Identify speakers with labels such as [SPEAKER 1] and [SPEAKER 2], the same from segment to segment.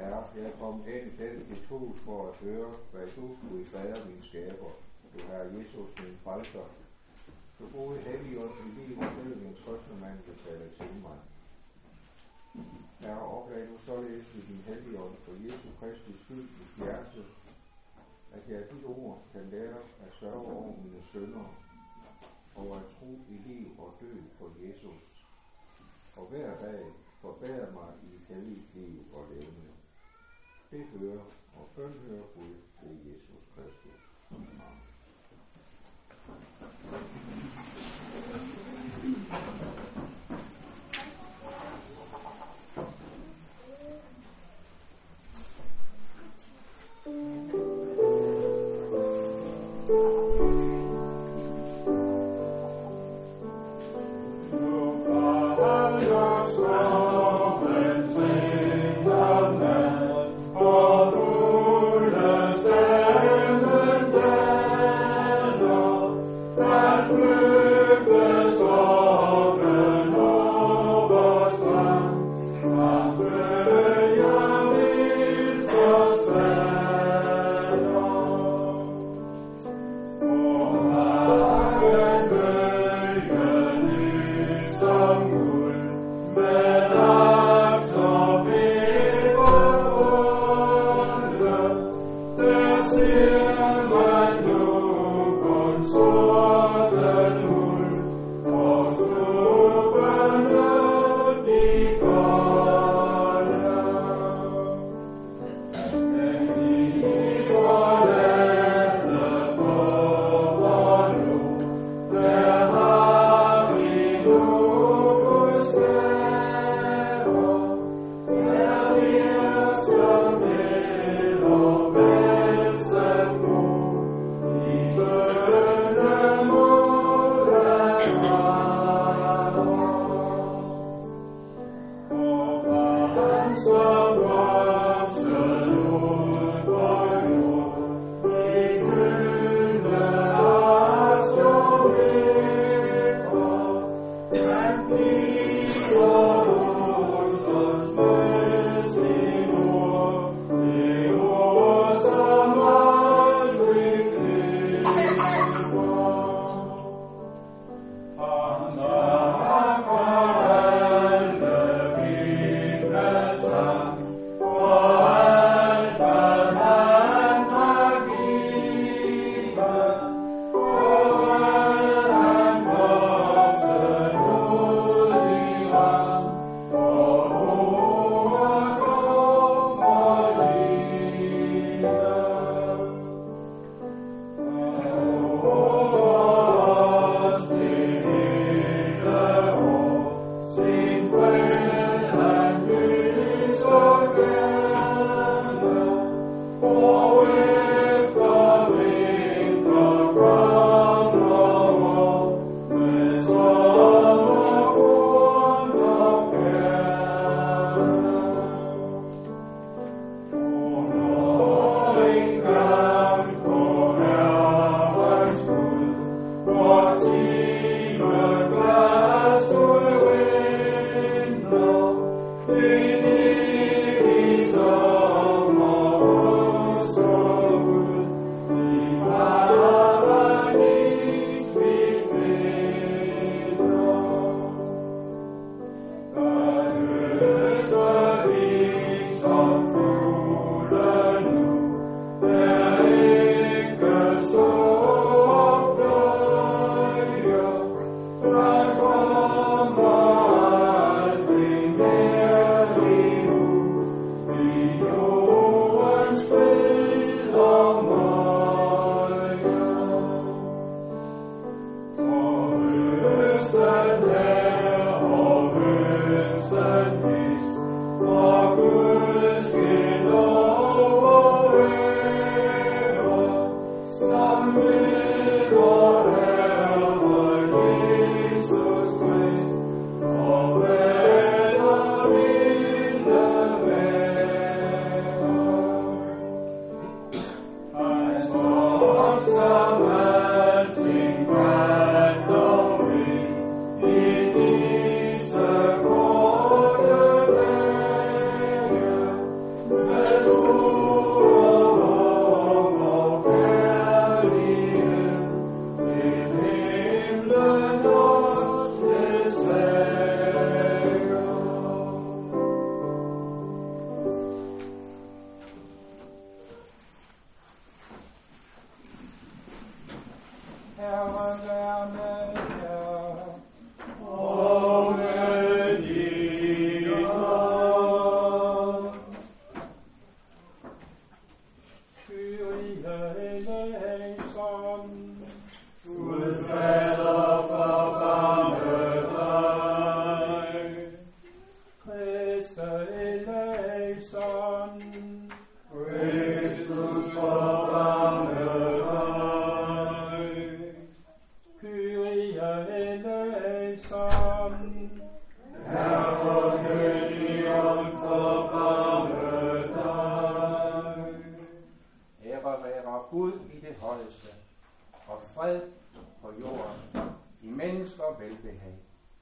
[SPEAKER 1] Herre, jeg er kommet hen i dit hus for at høre, hvad du, Gud Fader, min skaber, du Herre Jesus, min frelser, du gode Helligånd i liv og død, min trøstende mand, der taler til mig. Herre, oplad nu således i din Helligånd for Jesu Kristi skyld i hjerte, at jeg af dit ord kan lære at sørge over mine synder, og at tro i liv og død for Jesus, og hver dag forbedre mig i helligt liv og levende. Det hører og bøn hører Gud ved Jesus Kristus. Amen.
[SPEAKER 2] For Guds Christe eleison.
[SPEAKER 3] Kristus forbarme dig.
[SPEAKER 2] Kyrie eleison.
[SPEAKER 3] Herre Helligånd, forbarme dig.
[SPEAKER 4] Ære være Gud i det højeste, og fred på jorden, i mennesker velbehag.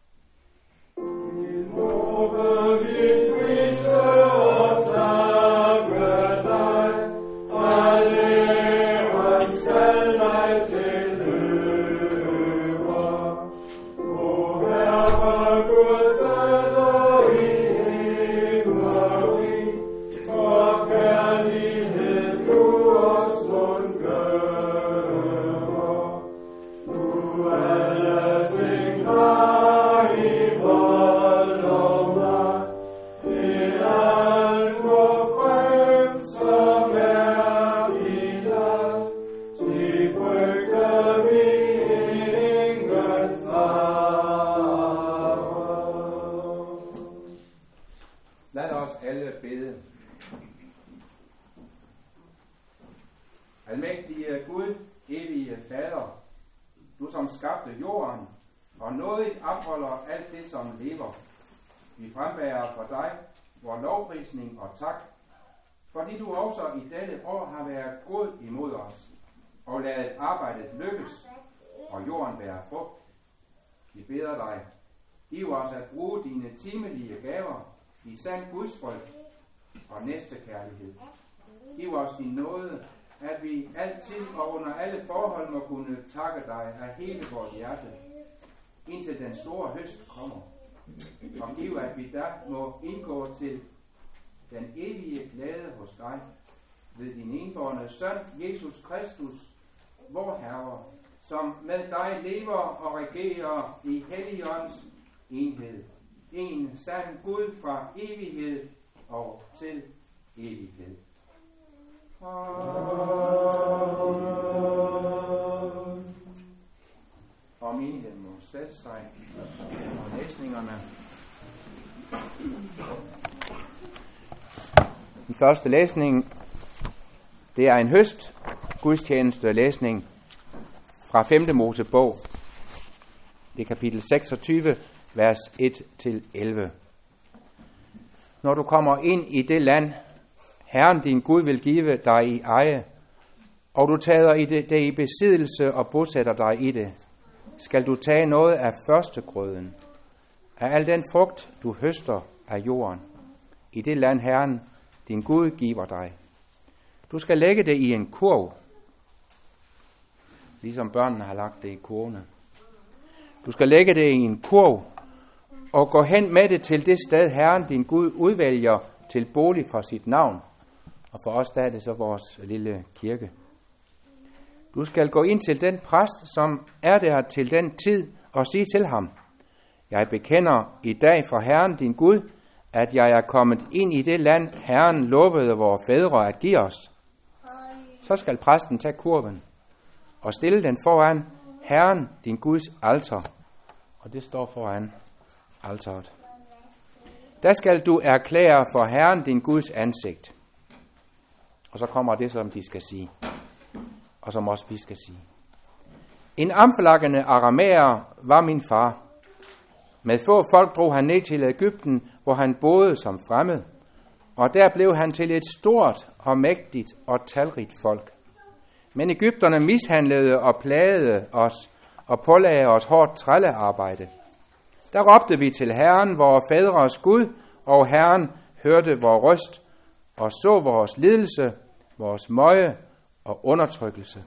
[SPEAKER 3] Love vi prise og takke dig, alle æren skal dig tilhøre. O Herre Gud, Fader i himmel, for kærlighed du os undgør. Du alle ting har i vold og magt, det alt må frem, som er i dig. Til frygter vi ingen fare.
[SPEAKER 4] Lad os alle bede. Almægtige Gud, evige Fader, du som skabte jorden, og nådigt opholder alt det, som lever. Vi frembærer for dig vor lovprisning og tak, fordi du også i dette år har været god imod os, og ladet arbejdet lykkes, og jorden bære frugt. Vi beder dig, giv os at bruge dine timelige gaver i sand gudsfrygt og næstekærlighed. Giv os din nåde, at vi altid og under alle forhold må kunne takke dig af hele vores hjerte, indtil den store høst kommer. Og giv, at vi der må indgå til den evige glæde hos dig, ved din enbårne søn, Jesus Kristus, vor Herre, som med dig lever og regerer i Helligånds enhed. En sand Gud fra evighed og til evighed. Og menigheden må sætte sig og læsningerne. Den første læsning, det er en høst gudstjeneste læsning fra 5. Mosebog. Det er kapitel 26, vers 1-11. Når du kommer ind i det land, Herren din Gud vil give dig i eje, og du tager det i besiddelse og bosætter dig i det, skal du tage noget af førstegrøden, af al den frugt, du høster af jorden, i det land Herren din Gud giver dig. Du skal lægge det i en kurv, ligesom børnene har lagt det i kurvene. Du skal lægge det i en kurv, og gå hen med det til det sted, Herren din Gud udvælger til bolig for sit navn. Og for os der er det så vores lille kirke. Du skal gå ind til den præst, som er der til den tid, og sige til ham, jeg bekender i dag for Herren din Gud, at jeg er kommet ind i det land, Herren lovede vores fædre at give os. Så skal præsten tage kurven og stille den foran Herren din Guds alter. Og det står foran alteret. Der skal du erklære for Herren din Guds ansigt. Og så kommer det, som de skal sige. Og som også vi skal sige. En amflakkende aramæer var min far. Med få folk drog han ned til Egypten, hvor han boede som fremmed. Og der blev han til et stort og mægtigt og talrigt folk. Men egypterne mishandlede og plagede os og pålagde os hårdt trællearbejde. Der råbte vi til Herren, vores fædres Gud, og Herren hørte vores røst og så vores lidelse, vores møje og undertrykkelse.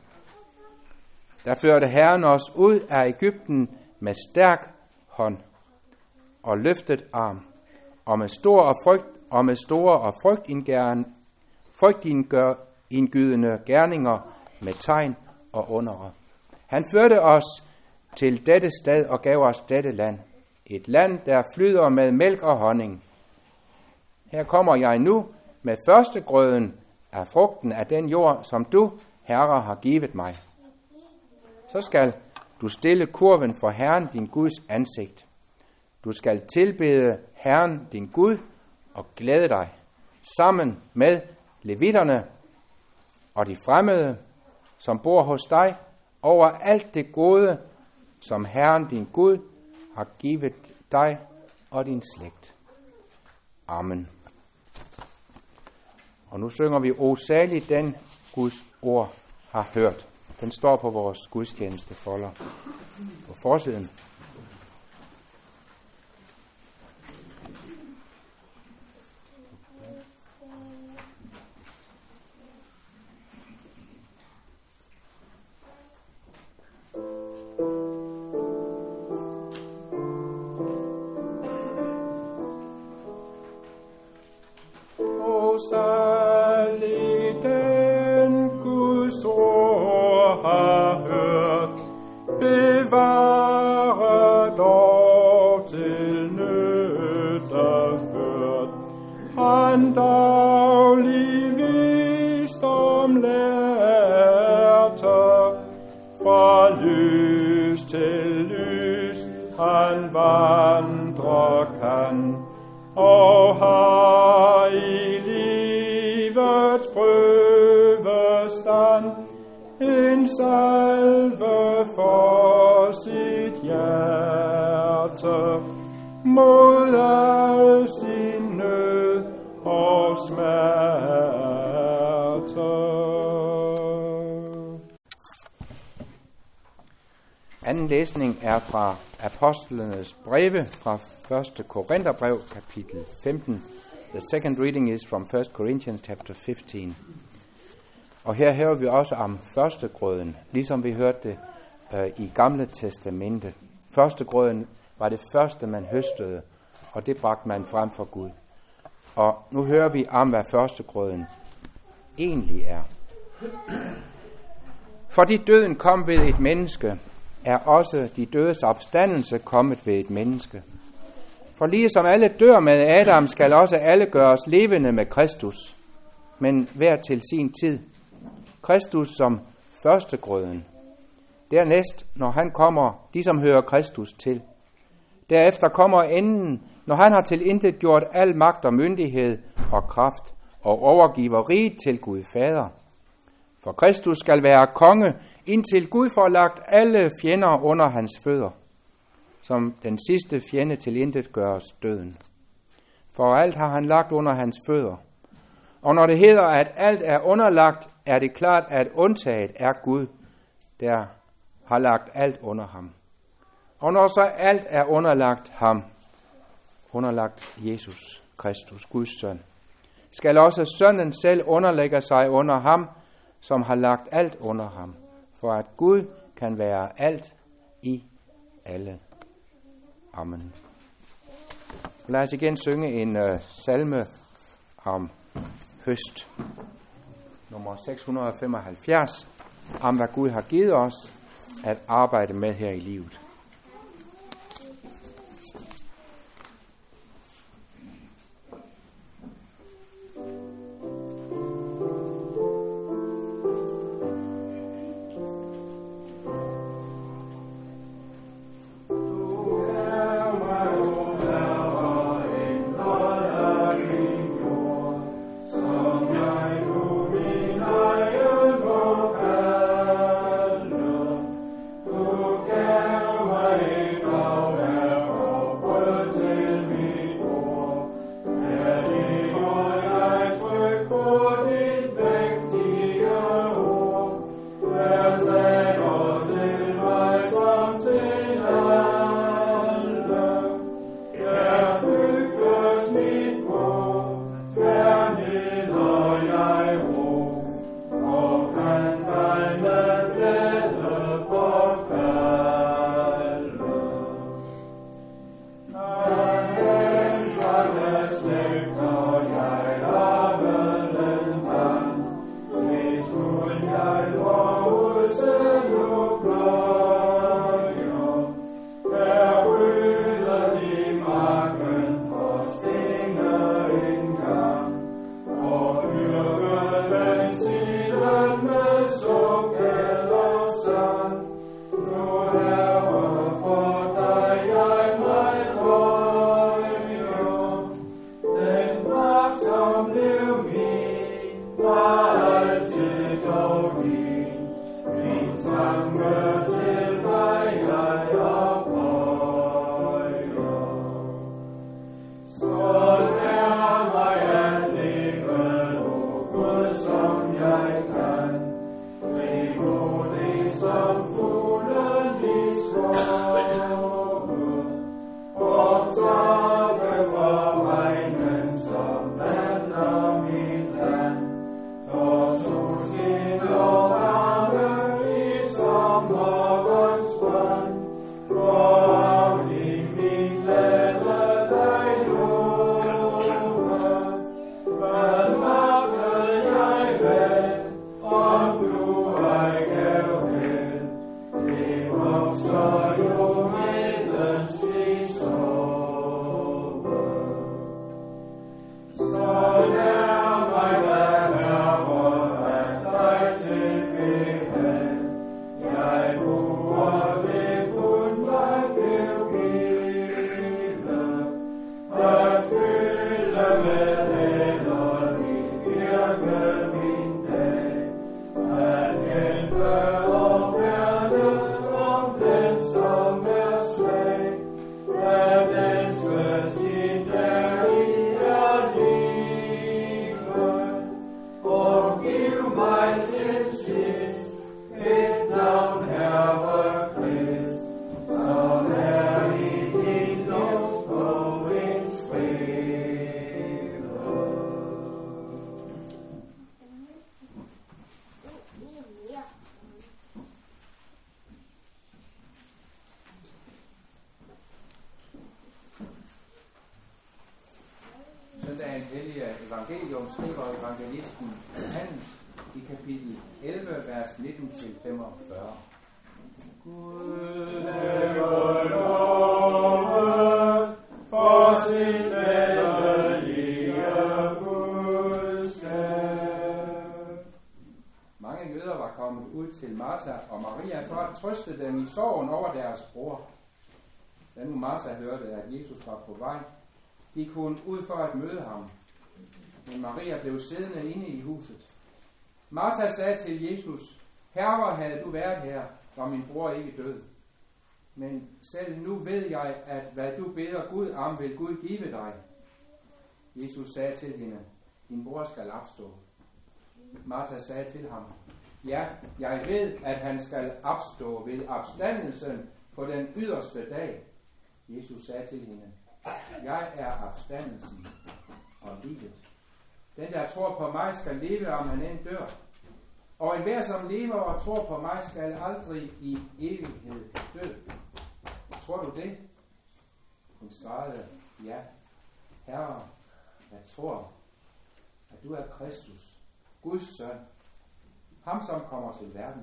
[SPEAKER 4] Der førte Herren os ud af Egypten med stærk hånd og løftet arm, og med store og frygtindgydende gerninger med tegn og undere. Han førte os til dette sted og gav os dette land, et land, der flyder med mælk og honning. Her kommer jeg nu med førstegrøden af frugten af den jord, som du, Herre, har givet mig. Så skal du stille kurven for Herren din Guds ansigt. Du skal tilbede Herren din Gud og glæde dig sammen med levitterne og de fremmede, som bor hos dig, over alt det gode, som Herren din Gud har givet dig og din slægt. Amen. Og nu synger vi, O salig den Guds ord har hørt. Den står på vores gudstjenestefolder på forsiden.
[SPEAKER 3] Salig den Guds ord har hørt, bevare dog til nytte ført. Han daglig visdom lærte, fra lys til lys han vandre kan, og har i livets prøvestand en salve for sit hjerte, mod al sin nød og smerte.
[SPEAKER 4] Anden læsning er fra Apostlenes breve fra 1. Korintherbrev, kapitel 15. The second reading is from 1 Corinthians chapter 15. Og her hører vi også om førstegrøden, ligesom vi hørte det i Gamle Testamente. Førstegrøden var det første, man høstede, og det bragte man frem for Gud. Og nu hører vi om, hvad førstegrøden egentlig er. Fordi døden kom ved et menneske, er også de dødes opstandelse kommet ved et menneske. For lige som alle dør med Adam, skal også alle gøres levende med Kristus, men hver til sin tid. Kristus som førstegrøden. Dernæst, når han kommer, de som hører Kristus til. Derefter kommer enden, når han har tilintetgjort al magt og myndighed og kraft, og overgiver riget til Gud Fader. For Kristus skal være konge, indtil Gud får lagt alle fjender under hans fødder, som den sidste fjende tilintetgøres døden. For alt har han lagt under hans fødder. Og når det hedder, at alt er underlagt, er det klart, at undtaget er Gud, der har lagt alt under ham. Og når så alt er underlagt ham, underlagt Jesus Kristus, Guds søn, skal også sønnen selv underlægge sig under ham, som har lagt alt under ham, for at Gud kan være alt i alle. Amen. Lad os igen synge en salme om høst. Nummer 675. Om hvad Gud har givet os at arbejde med her i livet.
[SPEAKER 3] For dig jeg mig
[SPEAKER 4] Søndagens hellige evangelium skriver evangelisten Johannes i kapitel 11, vers 19-45. Gud lever lovet for sit vældige budskab. Mange jøder var kommet ud til Martha og Maria for at trøste dem i sorgen over deres bror. Da nu Martha hørte, at Jesus var på vej, gik hun ud for at møde ham. Men Maria blev siddende inde i huset. Martha sagde til Jesus, Herre, havde du været her, var min bror ikke død. Men selv nu ved jeg, at hvad du beder Gud om, vil Gud give dig. Jesus sagde til hende, din bror skal opstå. Martha sagde til ham, ja, jeg ved, at han skal opstå ved opstandelsen på den yderste dag. Jesus sagde til hende, jeg er opstandelsen og livet. Den, der tror på mig, skal leve, om han end dør. Og enhver, som lever og tror på mig, skal aldrig i evighed dø. Tror du det? Hun svarede, ja, Herre, jeg tror, at du er Kristus, Guds søn, ham som kommer til verden.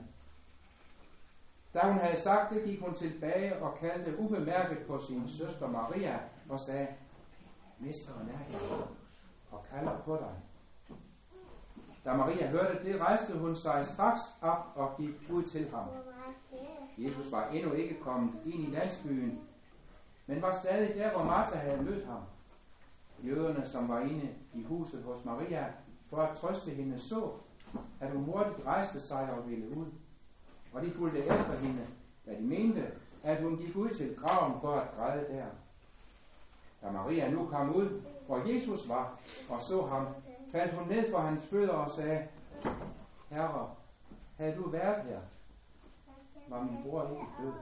[SPEAKER 4] Da hun havde sagt det, gik hun tilbage og kaldte ubemærket på sin søster Maria og sagde, Mesteren er her og kalder på dig. Da Maria hørte det, rejste hun sig straks op og gik ud til ham. Jesus var endnu ikke kommet ind i landsbyen, men var stadig der, hvor Martha havde mødt ham. Jøderne, som var inde i huset hos Maria for at trøste hende, så, at hun hurtigt rejste sig og ville ud. Og de fulgte efter hende, da de mente, at hun gik ud til graven for at græde der. Da Maria nu kom ud, hvor Jesus var, og så ham, faldt hun ned for hans fødder og sagde, Herre, havde du været her, var min bror ikke død.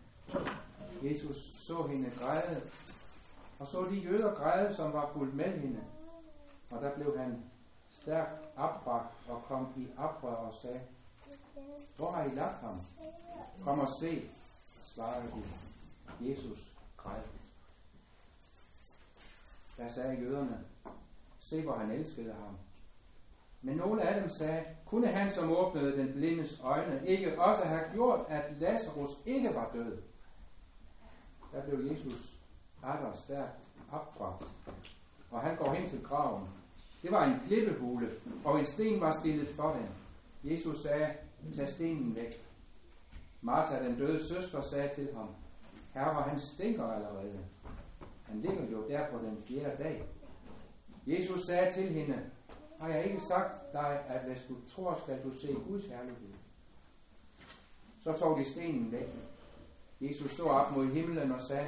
[SPEAKER 4] Jesus så hende græde, og så de jøder græde, som var fulgt med hende. Og der blev han stærkt opbragt og kom i oprør og sagde, hvor har I lagt ham? Kom og se, svarede de. Jesus græd. Der sagde jøderne, se hvor han elskede ham. Men nogle af dem sagde, kunne han som åbnede den blindes øjne ikke også have gjort, at Lazarus ikke var død? Der blev Jesus atter stærkt opbragt, og han går hen til graven. Det var en klippehule, og en sten var stillet for den. Jesus sagde, tag stenen væk. Martha, den døde søster, sagde til ham, Herre, han stinker allerede. Han ligger jo der på den 4. dag. Jesus sagde til hende, har jeg ikke sagt dig, at hvis du tror, skal du se Guds herlighed? Så tog de stenen væk. Jesus så op mod himlen og sagde,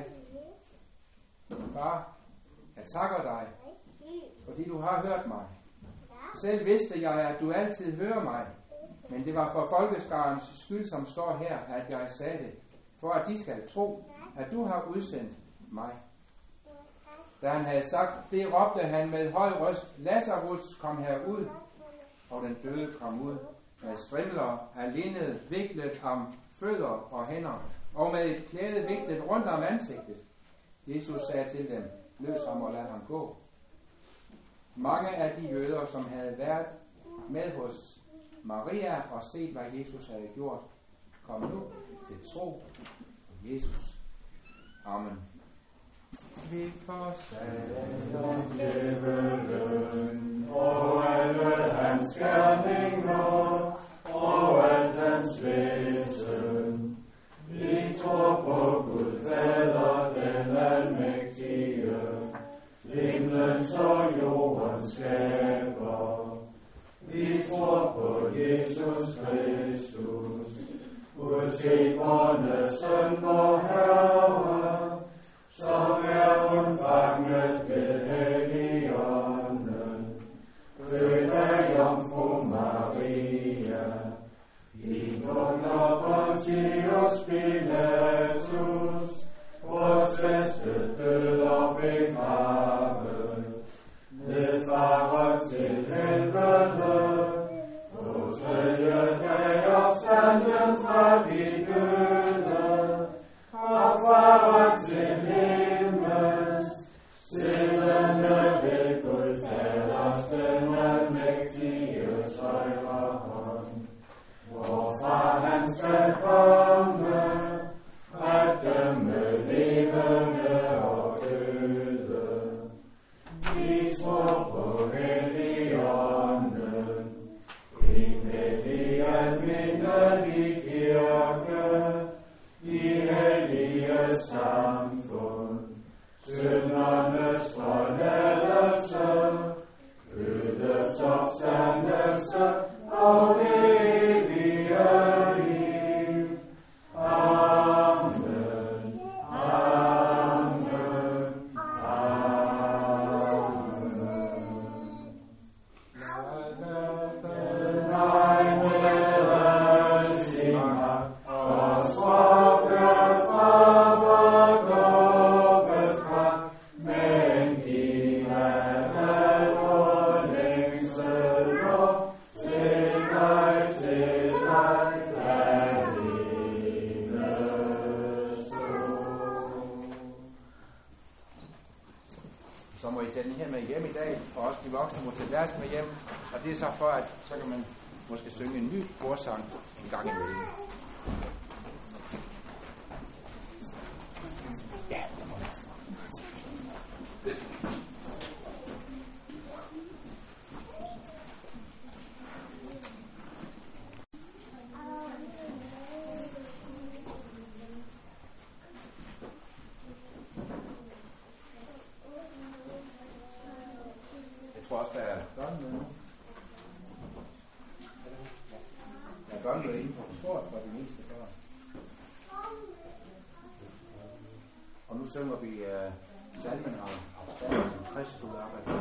[SPEAKER 4] Far, jeg takker dig, fordi du har hørt mig. Selv vidste jeg, at du altid hører mig, men det var for folkeskarens skyld, som står her, at jeg sagde det, for at de skal tro, at du har udsendt mig. Da han havde sagt det, råbte han med høj røst, Lazarus, kom herud, og den døde kom ud med strimler af linned viklet om fødder og hænder, og med et klæde viklet rundt om ansigtet. Jesus sagde til dem, løs ham og lad ham gå. Mange af de jøder, som havde været med hos Maria og set, hvad Jesus havde gjort, kom nu til tro på Jesus. Amen. Vi forsager djævelen og alle hans gerninger og alt hans væsen. Vi tror på Gud Fader, den almægtige, himlens og jordens skaber. Vi tror på Jesus Kristus, udtæberne søn og Herre, som er undfanget ved Helligånden, født af Jomfru Maria, i under Pontius Pilatus, vores bedste død og begravet, nedfaret til helvede, på 3. dag opstanden fra de døde, opfaret til himmel,
[SPEAKER 3] tror på Helligånden, en hellig almindelig kirke, i hellige samfund, syndernes forladelse, ødes opstandelse og det evige liv. Amen. Amen.
[SPEAKER 4] Så må I tage den her med hjem i dag, og også de voksne må tage deres med hjem. Og det er så for, at så kan man måske synge en ny korsang en gang imellem. Ja, det må jeg. Jeg tror også, der er børnemøde nu. Der er børnemøde inde på kontoret for de mindste børn. Og nu synger vi salmen af Staden som Kristus arbejder.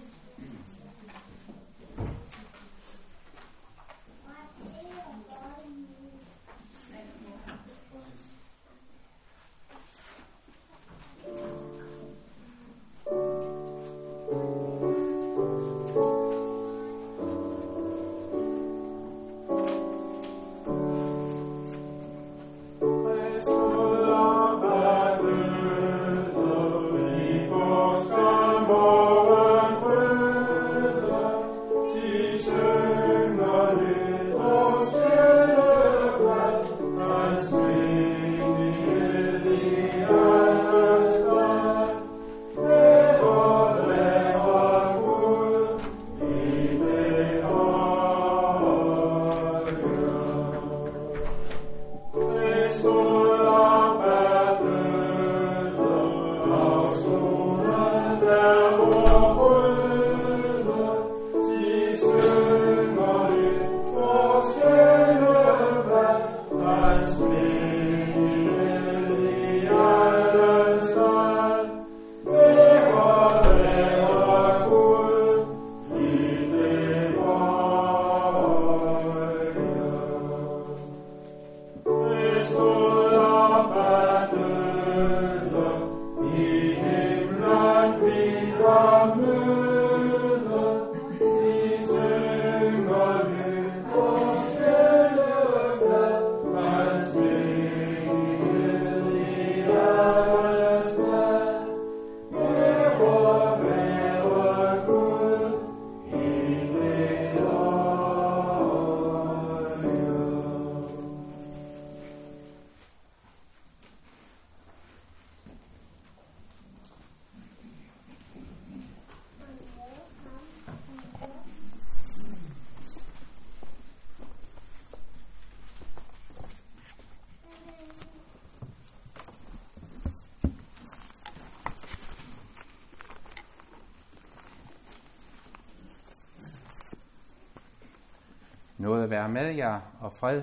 [SPEAKER 4] Noget at være med jer og fred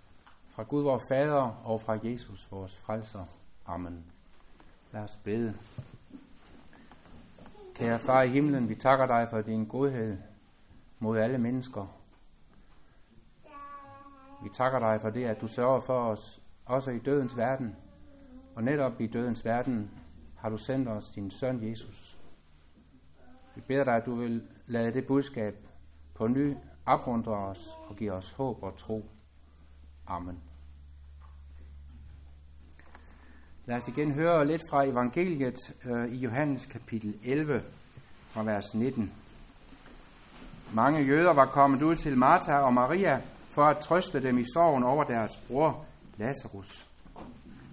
[SPEAKER 4] fra Gud vor Fader og fra Jesus vores frelser. Amen. Lad os bede. Kære Far i himlen, vi takker dig for din godhed mod alle mennesker. Vi takker dig for det, at du sørger for os, også i dødens verden. Og netop i dødens verden har du sendt os din søn Jesus. Vi beder dig, at du vil lade det budskab på ny opmuntre os og give os håb og tro. Amen. Lad os igen høre lidt fra evangeliet i Johannes kapitel 11 fra vers 19. Mange jøder var kommet ud til Martha og Maria for at trøste dem i sorgen over deres bror Lazarus.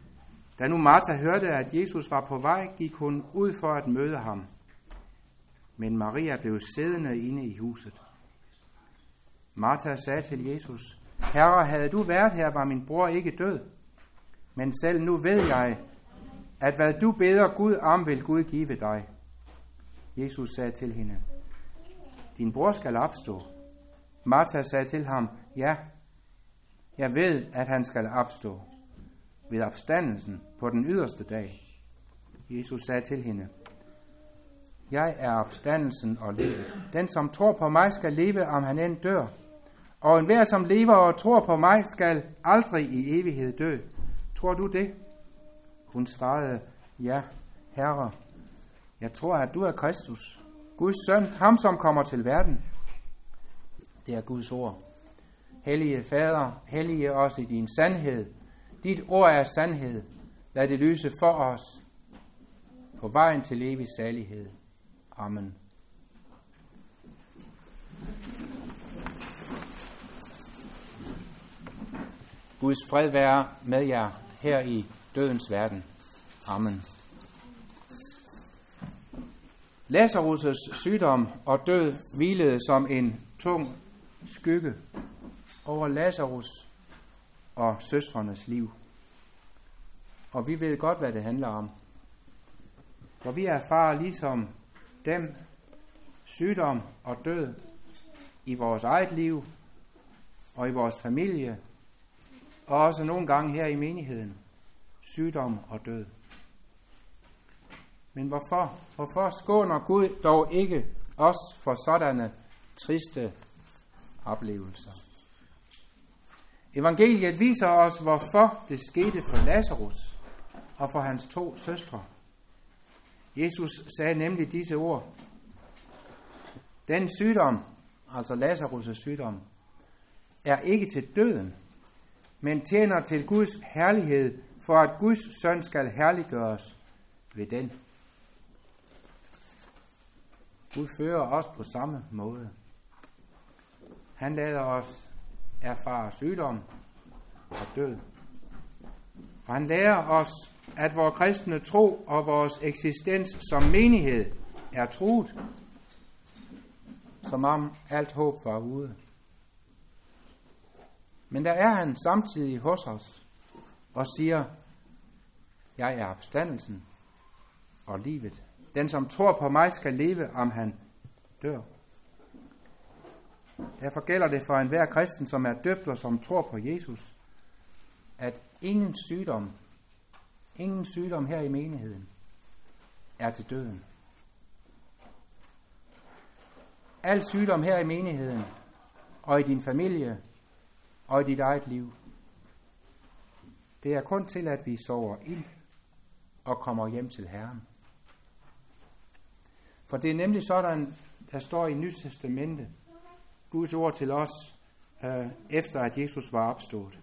[SPEAKER 4] Da nu Martha hørte, at Jesus var på vej, gik hun ud for at møde ham. men Maria blev siddende inde i huset. Martha sagde til Jesus, Herre, havde du været her, var min bror ikke død. Men selv nu ved jeg, at hvad du beder Gud om, vil Gud give dig. Jesus sagde til hende, din bror skal opstå. Martha sagde til ham, ja, jeg ved, at han skal opstå ved opstandelsen på den yderste dag. Jesus sagde til hende, jeg er opstandelsen og livet. Den, som tror på mig, skal leve, om han end dør. Og enhver, som lever og tror på mig, skal aldrig i evighed dø. Tror du det? Hun svarede, ja, Herre, jeg tror, at du er Kristus, Guds søn, ham som kommer til verden. Det er Guds ord. Hellige Fader, hellige os i din sandhed. Dit ord er sandhed. Lad det lyse for os på vejen til evig salighed. Amen. Guds fred være med jer her i dødens verden. Amen. Lazarus' sygdom og død hvilede som en tung skygge over Lazarus og søstrenes liv. Og vi ved godt, hvad det handler om. For vi erfarer ligesom dem sygdom og død i vores eget liv og i vores familie, og også nogle gange her i menigheden. Sygdom og død. Men hvorfor? Hvorfor skåner Gud dog ikke os for sådanne triste oplevelser? Evangeliet viser os, hvorfor det skete for Lazarus og for hans 2 søstre. Jesus sagde nemlig disse ord. Den sygdom, altså Lazarus' sygdom, er ikke til døden, men tjener til Guds herlighed, for at Guds søn skal herliggøres ved den. Gud fører os på samme måde. Han lader os erfare sygdom og død. Og han lærer os, at vores kristne tro og vores eksistens som menighed er truet, som om alt håb var ude. Men der er han samtidig hos os og siger, jeg er opstandelsen og livet. Den, som tror på mig, skal leve, om han dør. Derfor gælder det for enhver kristen, som er døbt og som tror på Jesus, at ingen sygdom her i menigheden er til døden. Al sygdom her i menigheden og i din familie og i dit eget liv, det er kun til, at vi sover ind og kommer hjem til Herren. For det er nemlig sådan, der står i Nyt Testamente, Guds ord til os, efter at Jesus var opstået.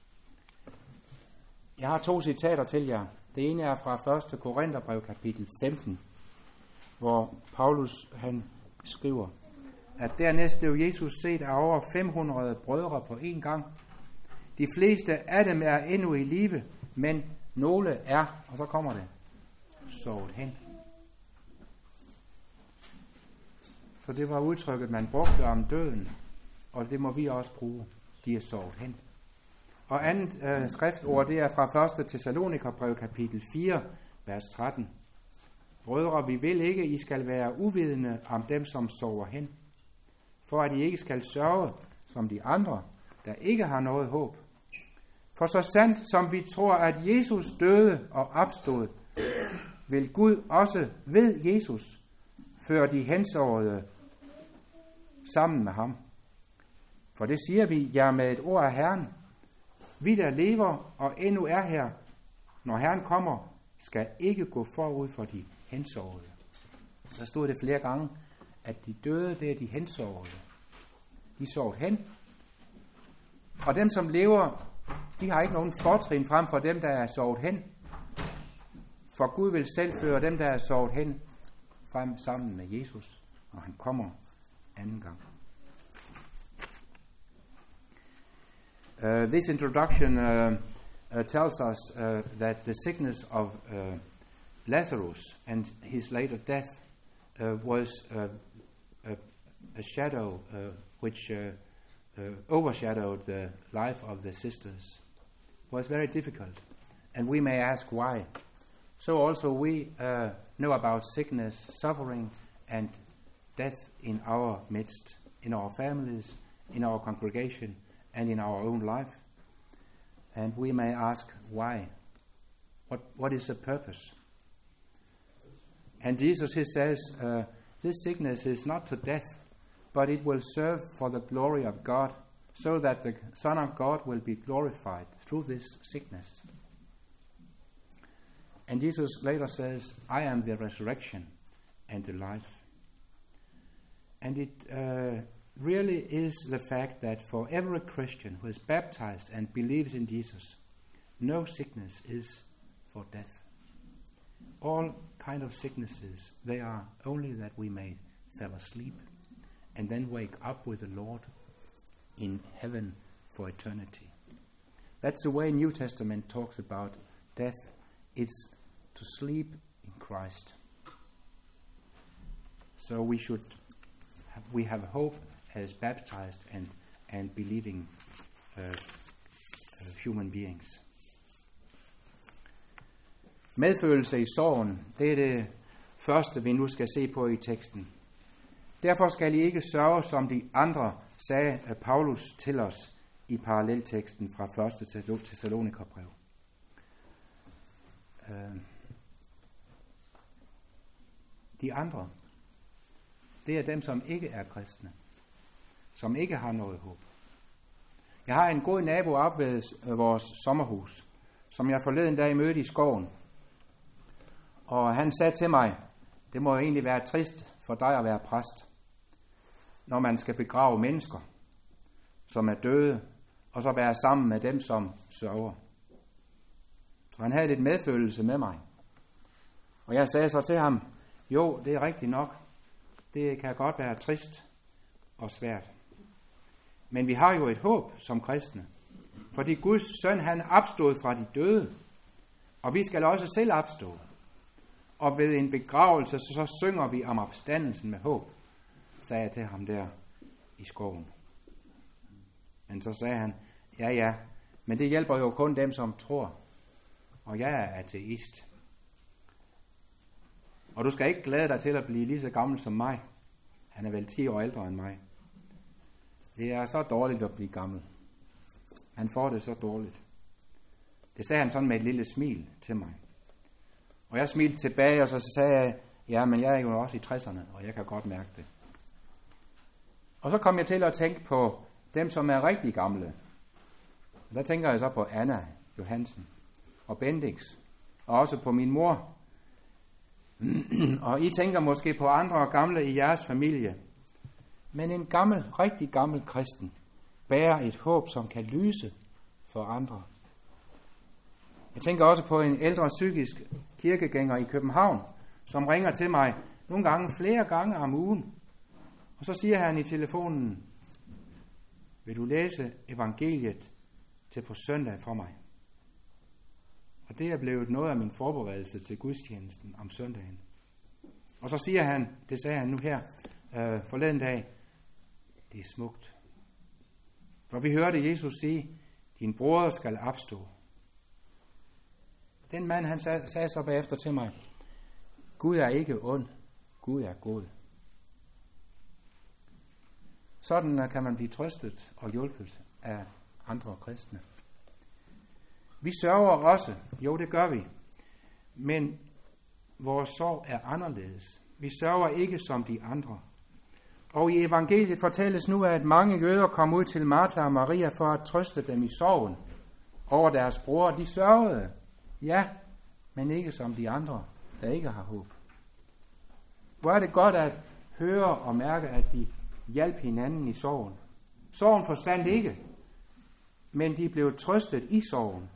[SPEAKER 4] Jeg har 2 citater til jer. Det ene er fra 1. Korintherbrev kapitel 15, hvor Paulus han skriver, at dernæst blev Jesus set af over 500 brødre på en gang. De fleste af dem er endnu i live, men nogle er, og så kommer det, sovet hen. Så det var udtrykket, man brugte om døden, og det må vi også bruge. De er sovet hen. Og andet skriftord, det er fra 1. Thessalonikerbrev kapitel 4, vers 13. Brødre, vi vil ikke, I skal være uvidende om dem, som sover hen, for at I ikke skal sørge som de andre, der ikke har noget håb. For så sandt som vi tror, at Jesus døde og opstod, vil Gud også ved Jesus føre de hensovede sammen med ham. For det siger vi jer med et ord af Herren. Vi, der lever og endnu er her, når Herren kommer, skal ikke gå forud for de hensovede. Der stod det flere gange, at de døde, det er de hensovede. De sovet hen. Og dem, som lever, de har ikke nogen fortrin frem for dem, der er sovet hen. For Gud vil selv føre dem, der er sovet hen, frem sammen med Jesus, når han kommer anden gang. This introduction tells us that the sickness of Lazarus and his later death was a shadow which overshadowed the life of the sisters. It was very difficult, and we may ask why. So also we know about sickness, suffering, and death in our midst, in our families, in our congregation, and in our own life. And we may ask why. What is the purpose? And Jesus, he says, this sickness is not to death, but it will serve for the glory of God, so that the Son of God will be glorified through this sickness. And Jesus later says, I am the resurrection and the life. And it really is the fact that for every Christian who is baptized and believes in Jesus, no sickness is for death. All kind of sicknesses, they are only that we may fall asleep and then wake up with the Lord in heaven for eternity. That's the way New Testament talks about death. It's to sleep in Christ. So we have hope as baptized and believing human beings. Medfølelse i sorgen, det er det første, vi nu skal se på i teksten. Derfor skal I ikke sørge, som de andre, sagde Paulus til os i parallelteksten fra 1. Thessalonikerbrev. De andre, det er dem, som ikke er kristne, som ikke har noget håb. Jeg har en god nabo op ved vores sommerhus, som jeg forleden dag mødte i skoven. Og han sagde til mig, det må egentlig være trist for dig at være præst, når man skal begrave mennesker, som er døde, og så være sammen med dem, som sørger. Så han havde lidt medfølelse med mig. Og jeg sagde så til ham, jo, det er rigtigt nok. Det kan godt være trist og svært. Men vi har jo et håb som kristne. Fordi Guds søn, han opstod fra de døde. Og vi skal også selv opstå. Og ved en begravelse, så synger vi om opstandelsen med håb, sagde jeg til ham der i skoven. Men så sagde han, ja, men det hjælper jo kun dem, som tror. Og jeg er ateist. Og du skal ikke glæde dig til at blive lige så gammel som mig. Han er vel 10 år ældre end mig. Det er så dårligt at blive gammel. Han får det så dårligt. Det sagde han sådan med et lille smil til mig. Og jeg smilte tilbage, og så sagde jeg, ja, men jeg er jo også i 60'erne, og jeg kan godt mærke det. Og så kom jeg til at tænke på dem, som er rigtig gamle. Og der tænker jeg så på Anna Johansen og Bendix, og også på min mor. Og I tænker måske på andre gamle i jeres familie. Men en rigtig gammel kristen bærer et håb, som kan lyse for andre. Jeg tænker også på en ældre psykisk kirkegænger i København, som ringer til mig nogle gange, flere gange om ugen. Og så siger han i telefonen, vil du læse evangeliet til på søndag for mig? Og det er blevet noget af min forberedelse til gudstjenesten om søndagen. Og så siger han, det sagde han nu her forleden dag, det er smukt. For vi hørte Jesus sige, din bror skal opstå. Den mand, han sagde så bagefter til mig, Gud er ikke ond, Gud er god. Sådan kan man blive trøstet og hjulpet af andre kristne. Vi sørger også, jo det gør vi, men vores sorg er anderledes. Vi sørger ikke som de andre. Og i evangeliet fortælles nu, at mange jøder kom ud til Martha og Maria for at trøste dem i sorgen over deres bror. De sørgede, ja, men ikke som de andre, der ikke har håb. Hvor er det godt at høre og mærke, at de hjalp hinanden i sorgen. Sorgen forsvandt ikke, men de blev trøstet i sorgen.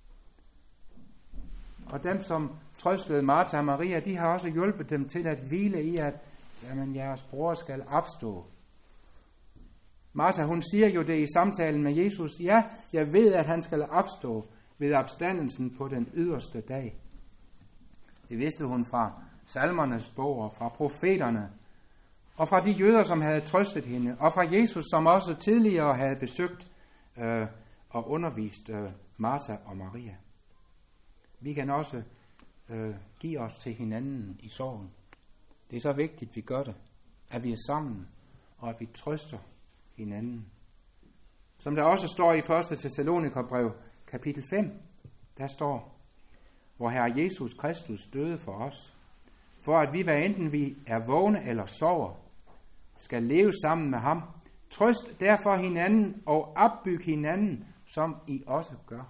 [SPEAKER 4] Og dem, som trøstede Martha og Maria, de har også hjulpet dem til at hvile i, at jamen, jeres bror skal opstå. Martha, hun siger jo det i samtalen med Jesus, ja, jeg ved, at han skal opstå ved opstandelsen på den yderste dag. Det vidste hun fra salmernes bog og fra profeterne, og fra de jøder, som havde trøstet hende, og fra Jesus, som også tidligere havde besøgt og undervist Martha og Maria. Vi kan også give os til hinanden i sorgen. Det er så vigtigt, at vi gør det, at vi er sammen, og at vi trøster hinanden. Som der også står i 1. Thessalonikerbrev, kapitel 5, der står, hvor Herre Jesus Kristus døde for os, for at vi, hvad enten vi er vågne eller sover, skal leve sammen med ham. Trøst derfor hinanden og opbyg hinanden, som I også gør.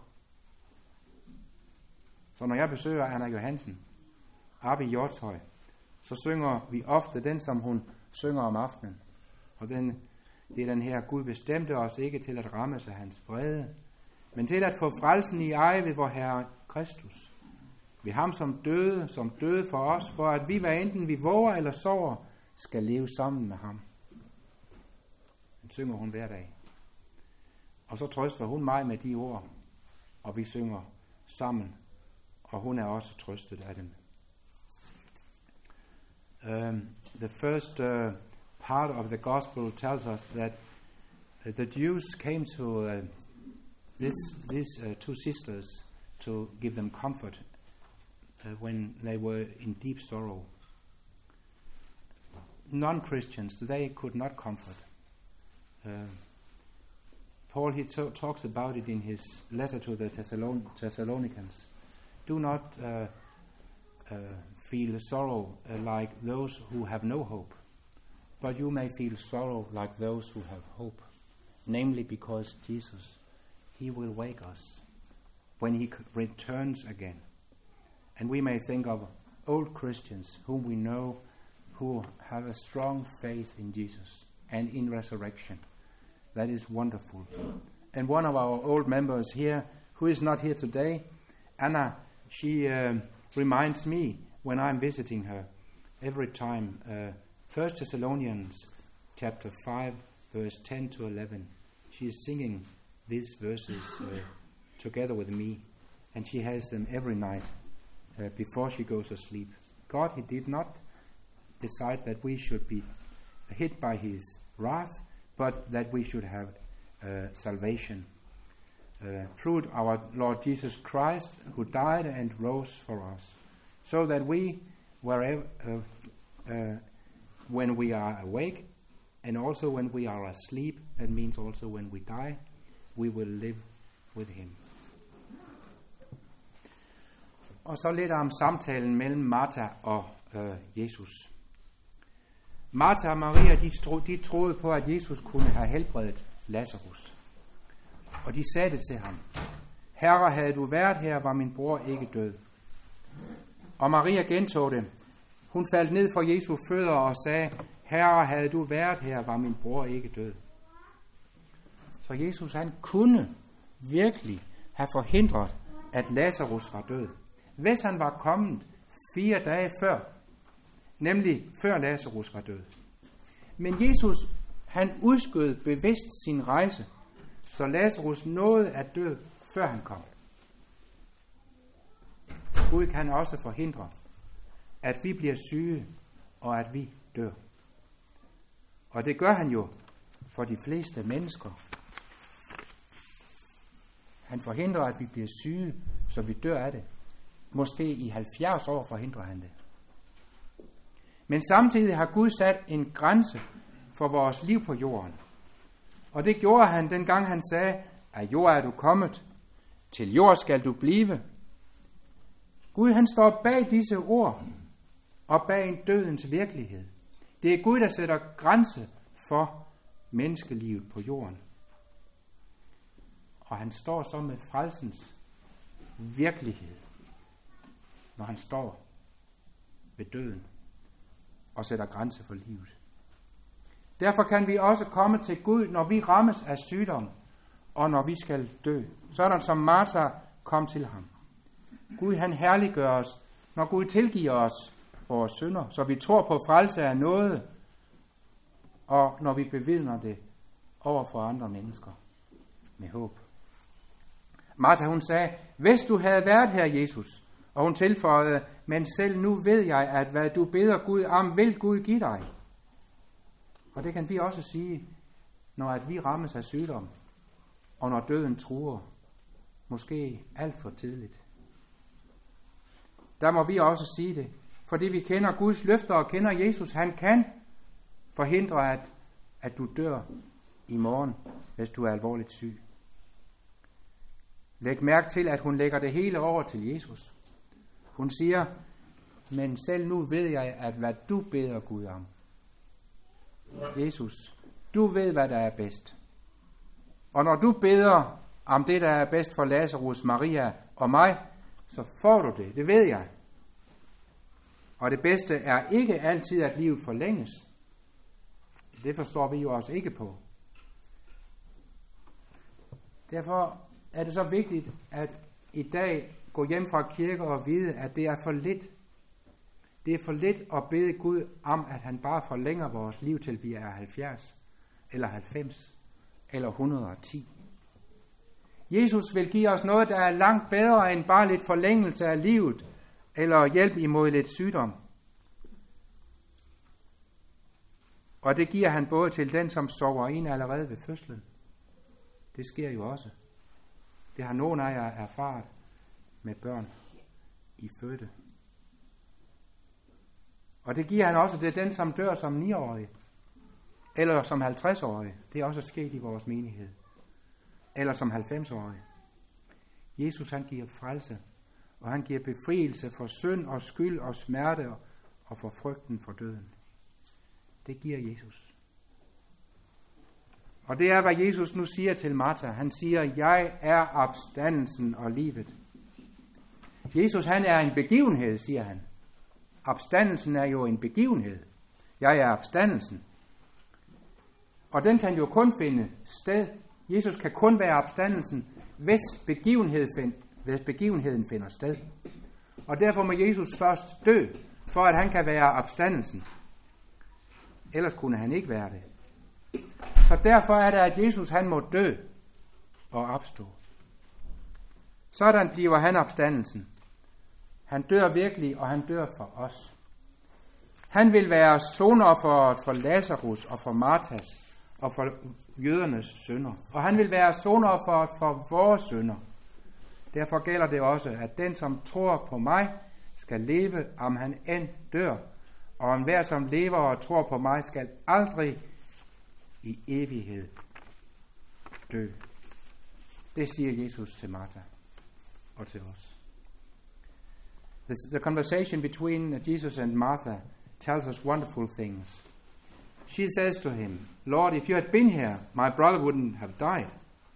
[SPEAKER 4] Så når jeg besøger Anna Johansen oppe i Hjortshøj, så synger vi ofte den, som hun synger om aftenen. Og det er den her: Gud bestemte os ikke til at rammes af hans vrede, men til at få frelsen i eje ved vor Herre Kristus. Ved ham, som døde for os, for at vi, hvad enten vi våger eller sover, skal leve sammen med ham. Den synger hun hver dag. Og så trøster hun mig med de ord, og vi synger sammen, og hun er også trøstet af dem. The first part of the gospel tells us that the Jews came to these two sisters to give them comfort when they were in deep sorrow. Non-Christians, they could not comfort. Paul, he talks about it in his letter to the Thessalonians. Do not feel sorrow like those who have no hope, but you may feel sorrow like those who have hope, namely because Jesus, he will wake us when he returns again. And we may think of old Christians whom we know who have a strong faith in Jesus and in resurrection. That is wonderful. And one of our old members here, who is not here today, Anna, she reminds me when I'm visiting her every time, 1 Thessalonians chapter 5, verse 10 to 11. She is singing these verses together with me, and she has them every night before she goes to sleep. God, he did not decide that we should be hit by his wrath, but that we should have salvation through our Lord Jesus Christ, who died and rose for us, so that we, when we are awake, and also when we are asleep, that means also when we die, we will live with him. Og så lidt om samtalen mellem Martha og Jesus. Martha og Maria, de troede på, at Jesus kunne have helbredet Lazarus. Og de sagde det til ham: Herre, havde du været her, var min bror ikke død. Og Maria gentog det. Hun faldt ned for Jesu fødder og sagde: Herre, havde du været her, var min bror ikke død. Så Jesus, han kunne virkelig have forhindret, at Lazarus var død, hvis han var kommet 4 dage før, nemlig før Lazarus var død. Men Jesus, han udskød bevidst sin rejse, så Lazarus nåede at dø, før han kom. Gud kan også forhindre, at vi bliver syge, og at vi dør. Og det gør han jo for de fleste mennesker. Han forhindrer, at vi bliver syge, så vi dør af det. Måske i 70 år forhindrer han det. Men samtidig har Gud sat en grænse for vores liv på jorden. Og det gjorde han, dengang han sagde: af jord er du kommet, til jord skal du blive. Gud, han står bag disse ord, og bag en dødens virkelighed. Det er Gud, der sætter grænse for menneskelivet på jorden. Og han står så med frelsens virkelighed, når han står ved døden og sætter grænse for livet. Derfor kan vi også komme til Gud, når vi rammes af sygdom, og når vi skal dø. Sådan som Martha kom til ham. Gud, han herliggør os, når Gud tilgiver os vores synder, så vi tror på frelse af nåde, og når vi bevidner det over for andre mennesker med håb. Martha, hun sagde: hvis du havde været her, Jesus, Og hun tilføjede, men selv nu ved jeg, at hvad du beder Gud om, vil Gud give dig. Og det kan vi også sige, når at vi rammes af sygdom, og når døden truer, måske alt for tidligt. Der må vi også sige det, fordi vi kender Guds løfter og kender Jesus. Han kan forhindre, at du dør i morgen, hvis du er alvorligt syg. Læg mærke til, at hun lægger det hele over til Jesus. Hun siger, men selv nu ved jeg, at hvad du beder Gud om. Jesus, du ved, hvad der er bedst. Og når du beder om det, der er bedst for Lazarus, Maria og mig, så får du det. Det ved jeg. Og det bedste er ikke altid, at livet forlænges. Det forstår vi jo også ikke på. Derfor er det så vigtigt, at i dag gå hjem fra kirke og vide, at det er for lidt. Det er for lidt at bede Gud om, at han bare forlænger vores liv til vi er 70, eller 90, eller 110. Jesus vil give os noget, der er langt bedre end bare lidt forlængelse af livet, eller hjælp imod lidt sygdom. Og det giver han både til den, som sover ind allerede ved fødslen. Det sker jo også. Det har nogen af jer erfaret med børn i fødte. Og det giver han også til den, som dør som 9-årig, eller som 50-årig. Det er også sket i vores menighed. Eller som 90-årig. Jesus, han giver frelse, og han giver befrielse for synd og skyld og smerte og for frygten for døden. Det giver Jesus. Og det er, hvad Jesus nu siger til Martha. Han siger, jeg er opstandelsen og livet. Jesus, han er en begivenhed, siger han. Opstandelsen er jo en begivenhed. Jeg er opstandelsen. Og den kan jo kun finde sted. Jesus kan kun være opstandelsen, hvis begivenheden finder sted. Og derfor må Jesus først dø, for at han kan være opstandelsen. Ellers kunne han ikke være det. Så derfor er det, at Jesus han må dø og opstå. Sådan bliver han opstandelsen. Han dør virkelig, og han dør for os. Han vil være sonoffer for Lazarus og for Marthas og for jødernes synder. Og han vil være sonoffer for vores synder. Derfor gælder det også, at den, som tror på mig, skal leve, om han end dør. Og enhver, som lever og tror på mig, skal aldrig i evighed dø. Det siger Jesus til Martha og til os. The conversation between Jesus and Martha tells us wonderful things. She says to him, Lord, if you had been here, my brother wouldn't have died.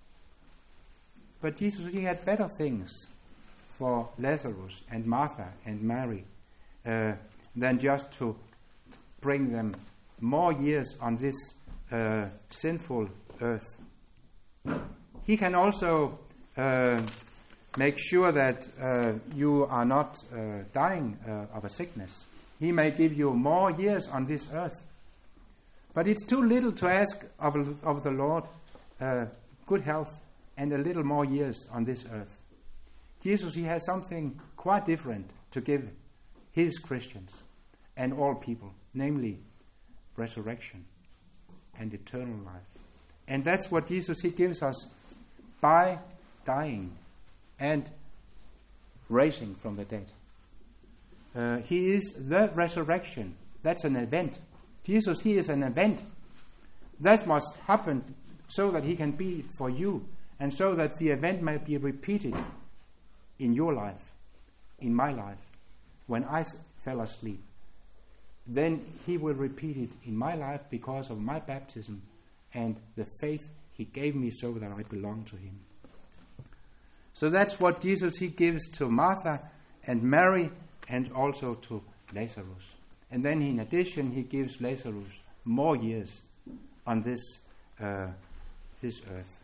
[SPEAKER 4] But Jesus, he had better things for Lazarus and Martha and Mary than just to bring them more years on this sinful earth. He can also make sure that you are not dying of a sickness. He may give you more years on this earth. But it's too little to ask of the Lord good health and a little more years on this earth. Jesus, he has something quite different to give his Christians and all people, namely resurrection and eternal life. And that's what Jesus, he gives us by dying and raising from the dead. He is the resurrection. That's an event. Jesus, he is an event. That must happen so that he can be for you, and so that the event may be repeated in your life, in my life. When I fell asleep, then he will repeat it in my life because of my baptism and the faith he gave me so that I belong to him. So that's what Jesus, he gives to Martha and Mary and also to Lazarus. And then in addition, he gives Lazarus more years on this earth.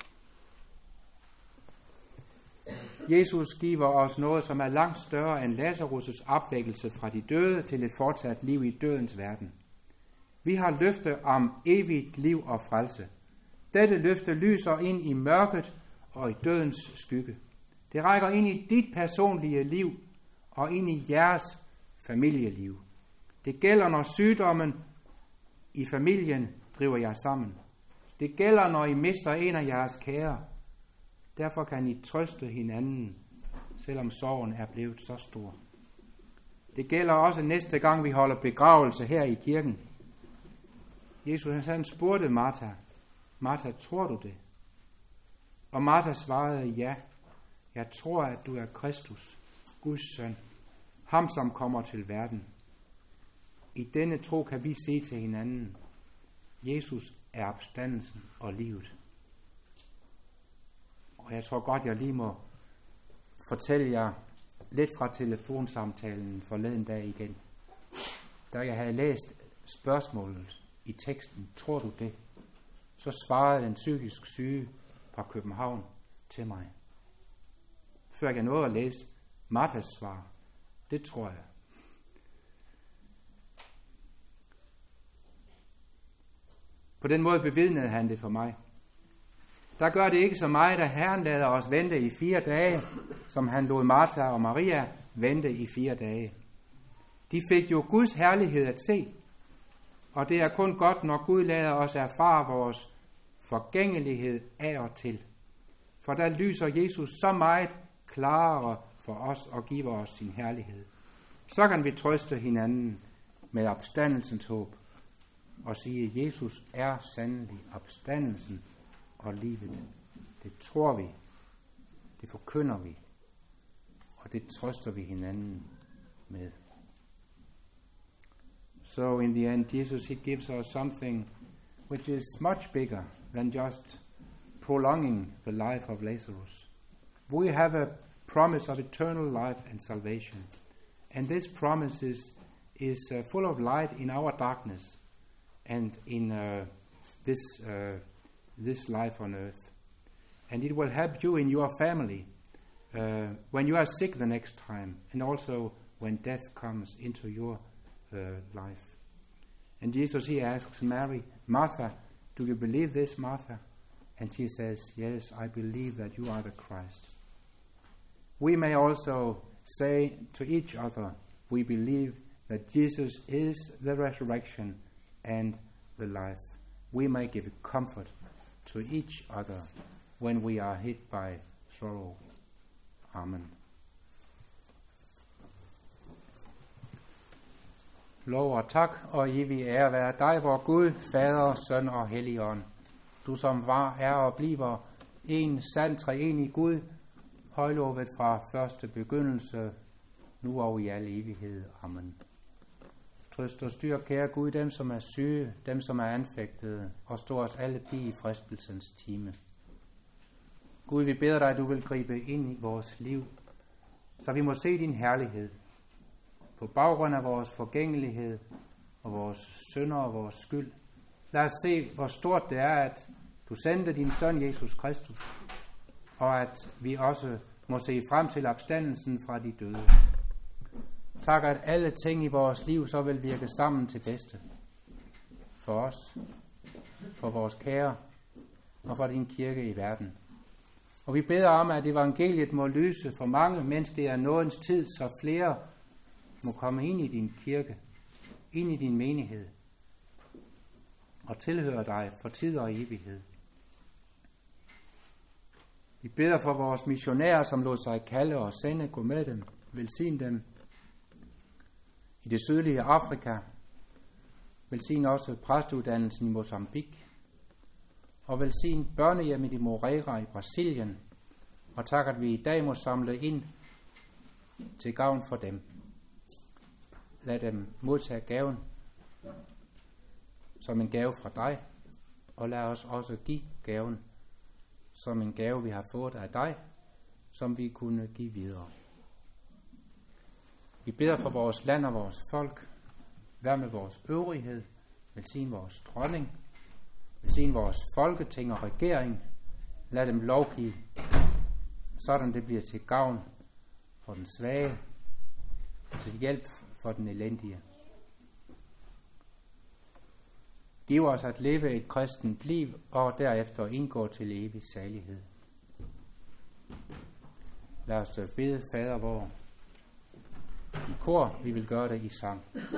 [SPEAKER 4] Jesus giver os noget, som er langt større end Lazarus' opvækkelse fra de døde til et fortsat liv i dødens verden. Vi har løfte om evigt liv og frelse. Dette løfte lyser ind i mørket og i dødens skygge. Det rækker ind i dit personlige liv og ind i jeres familieliv. Det gælder, når sygdommen i familien driver jer sammen. Det gælder, når I mister en af jeres kære. Derfor kan I trøste hinanden, selvom sorgen er blevet så stor. Det gælder også næste gang, vi holder begravelse her i kirken. Jesus han spurgte Martha, Martha, tror du det? Og Martha svarede, ja, jeg tror, at du er Kristus, Guds søn, ham som kommer til verden. I denne tro kan vi sige til hinanden, Jesus er opstandelsen og livet. Og jeg tror godt, jeg lige må fortælle jer lidt fra telefonsamtalen forleden dag igen. Da jeg havde læst spørgsmålet i teksten, tror du det? Så svarede den psykisk syge fra København til mig. Før jeg nåede at læse Marthas svar, det tror jeg. På den måde bevidnede han det for mig. Der gør det ikke så meget, at Herren lader os vente i 4 dage, som han lod Martha og Maria vente i 4 dage. De fik jo Guds herlighed at se, og det er kun godt, når Gud lader os erfare vores forgængelighed af og til. For der lyser Jesus så meget klarere for os og giver os sin herlighed. Så kan vi trøste hinanden med opstandelsens håb og sige, at Jesus er sandelig opstandelsen og livet. Det tror vi, det forkynder vi, og det trøster vi hinanden med. So in the end, Jesus, he gives us something which is much bigger than just prolonging the life of Lazarus. We have a promise of eternal life and salvation. And this promise is full of light in our darkness and in this life on earth. And it will help you in your family when you are sick the next time, and also when death comes into your life. And Jesus, he asks Mary, Martha, do you believe this, Martha? And she says, yes, I believe that you are the Christ. We may also say to each other, we believe that Jesus is the resurrection and the life. We may give comfort to each other when we are hit by sorrow. Amen. Lov og tak og evig ære være dig, vor Gud, Fader, Søn og Helligånd. Du som var, er og bliver en sand treenig Gud, højlovet fra første begyndelse, nu og i al evighed. Amen. Trøst og styr, kære Gud, dem som er syge, dem som er anfægtede, og stå os alle bi i fristelsens time. Gud, vi beder dig, at du vil gribe ind i vores liv, så vi må se din herlighed. På baggrund af vores forgængelighed og vores synder og vores skyld. Lad os se, hvor stort det er, at du sendte din søn Jesus Kristus, og at vi også må se frem til opstandelsen fra de døde. Tak, at alle ting i vores liv så vil virke sammen til bedste. For os, for vores kære og for din kirke i verden. Og vi beder om, at evangeliet må lyse for mange, mens det er nådens tid, så flere må komme ind i din kirke, ind i din menighed, og tilhøre dig for tid og evighed. Vi beder for vores missionærer, som lod sig kalde og sende, gå med dem, velsign dem i det sydlige Afrika, velsign også præsteuddannelsen i Mozambique, og velsign børnehjemmet i Moreira i Brasilien, og tak, at vi i dag må samle ind til gavn for dem. Lad dem modtage gaven som en gave fra dig, og lad os også give gaven som en gave, vi har fået af dig, som vi kunne give videre. Vi beder for vores land og vores folk. Vær med vores øvrighed. Velsign vores dronning. Velsign vores folketing og regering. Lad dem lovgive, sådan det bliver til gavn for den svage, og til hjælp for den elendige. Giv os at leve et kristent liv, og derefter indgå til evig salighed. Lad os bede, Fader vor, i kor. Vi vil gøre det i sang.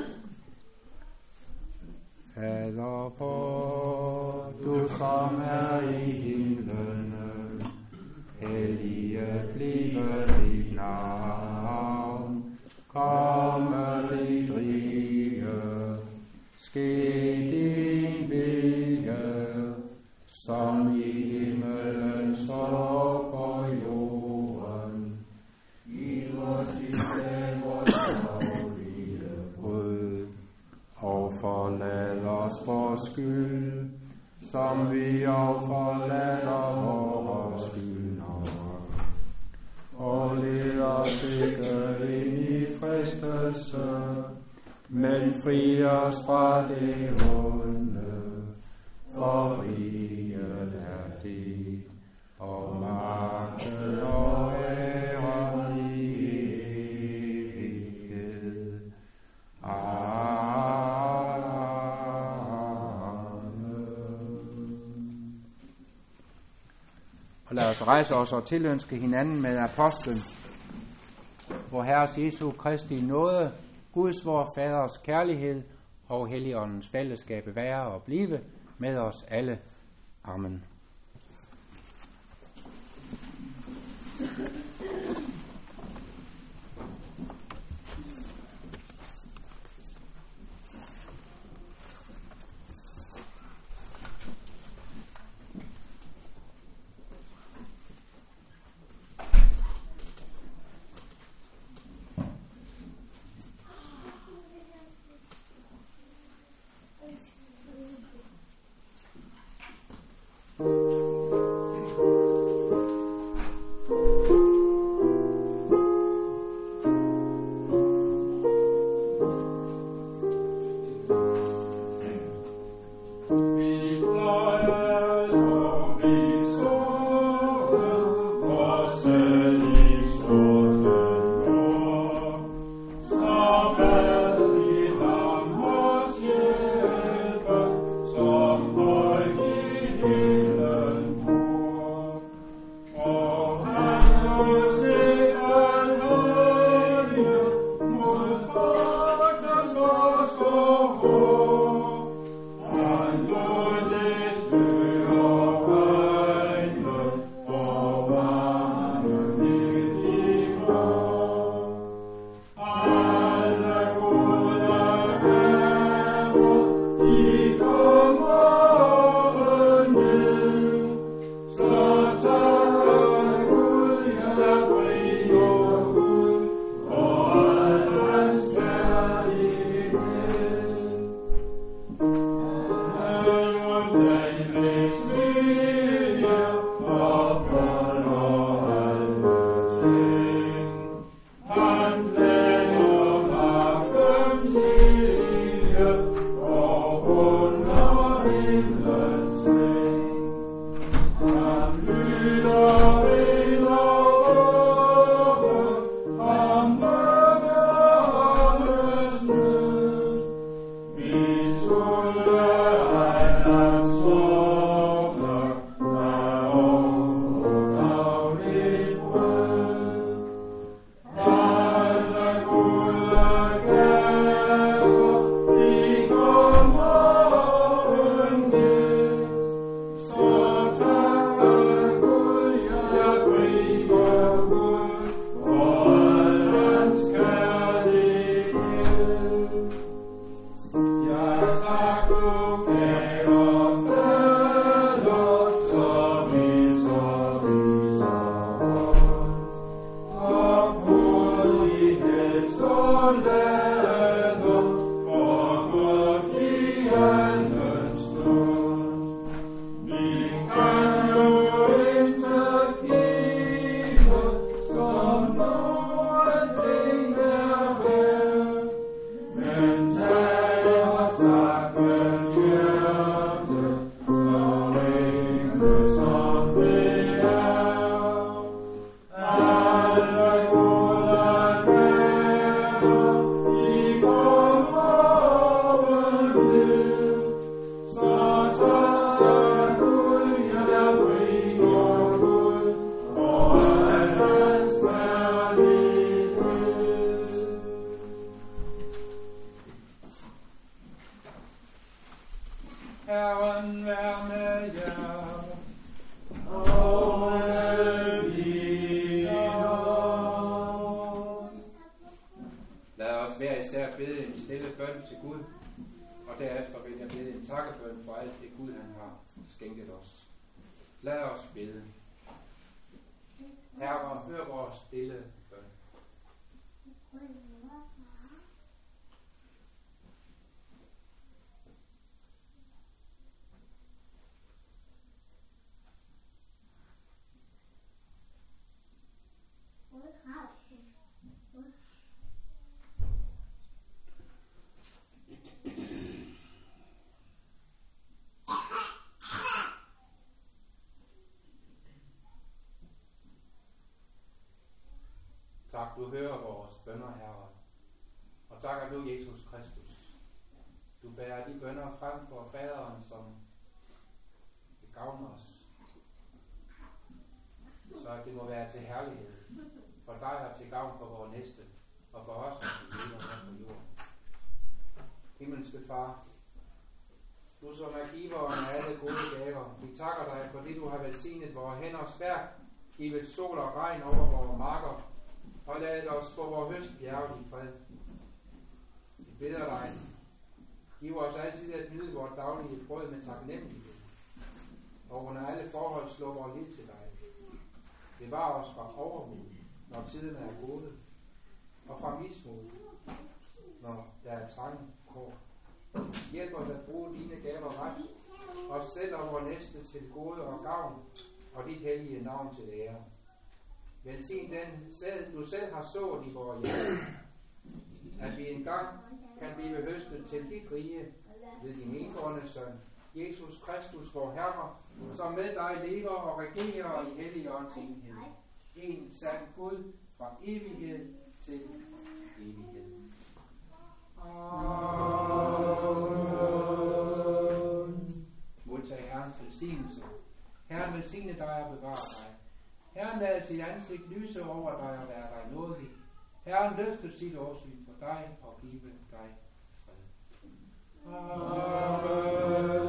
[SPEAKER 4] Fader vor, du som i himlene, helliget blive dit navn. Komme dit rige, ske din vilje, som i himmelen så på jorden. Giv os i dag vores daglige brød, og forlad os vores skyld, som vi og forlader vores skyldnere. Og led os ikke ind i fristelse, men fri os fra det onde. For riget er dit, og magten og æren i evighed. Og lad os rejse os og tilønske hinanden med apostlen, vor Herres Jesu Kristi nåde, Guds vor Faders kærlighed og Helligåndens fællesskab være og blive med os alle. Amen. bøn til Gud, og derefter vil jeg bede en takkebøn for alt det Gud han har skænket os. Lad os bede. Herre, hør vores stille bøn. Tak, du hører vores bønner, Herre. Og takker du, Jesus Kristus. Du bærer de bønner frem for faderen, som vil gavne os. Så at det må være til herlighed for dig og til gavn for vores næste, og for os, som vi lever her på jorden. Himmelske Far, du som er giveren af alle gode gaver, vi takker dig, fordi du har velsignet vores hænders værk, givet sol og regn over vores marker, og lad os få vores høst bjerget i fred. Vi beder dig, giv os altid at nyde vores daglige brød med taknemmelighed, og under alle forhold slå vores liv til dig. Bevar os fra overmod, når tiden er gode, og fra mismod, når der er trange kår. Hjælp os at bruge dine gaver ret, og selv og vores næste til gode og gavn, og dit hellige navn til ære. Velsign den sæd, du selv har sået i vores hjerte, at vi engang kan blive høstet til dit rige ved din enbårne søn, Jesus Kristus, vor Herre, som med dig lever og regerer i Helligåndens enhed. En sand Gud fra evighed til evighed. Amen. Modtag Herrens velsignelse. Herren velsigne dig og bevare dig. Herren lader sit ansigt lyse over dig og være dig nådig. Herren løfter sit åsyn for dig og give dig fred. Amen.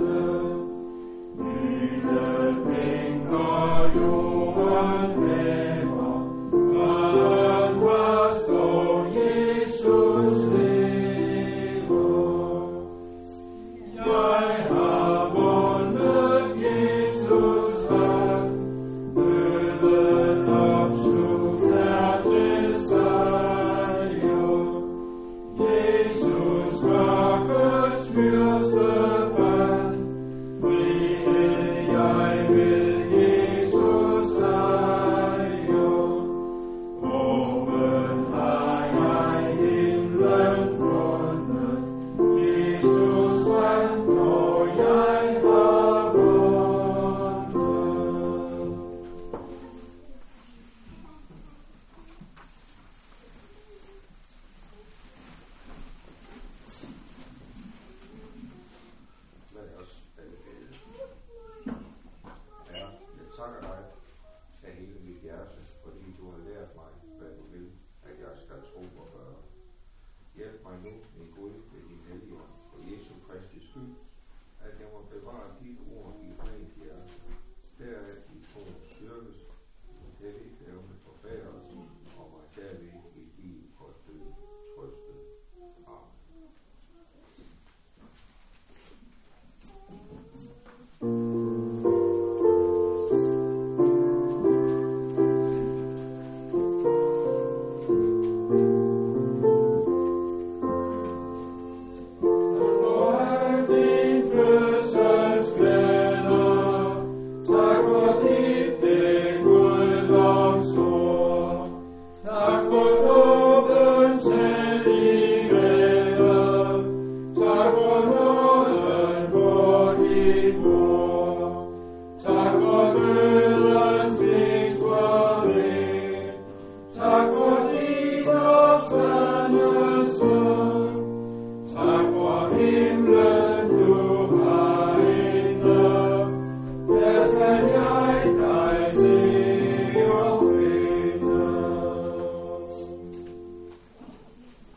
[SPEAKER 3] You are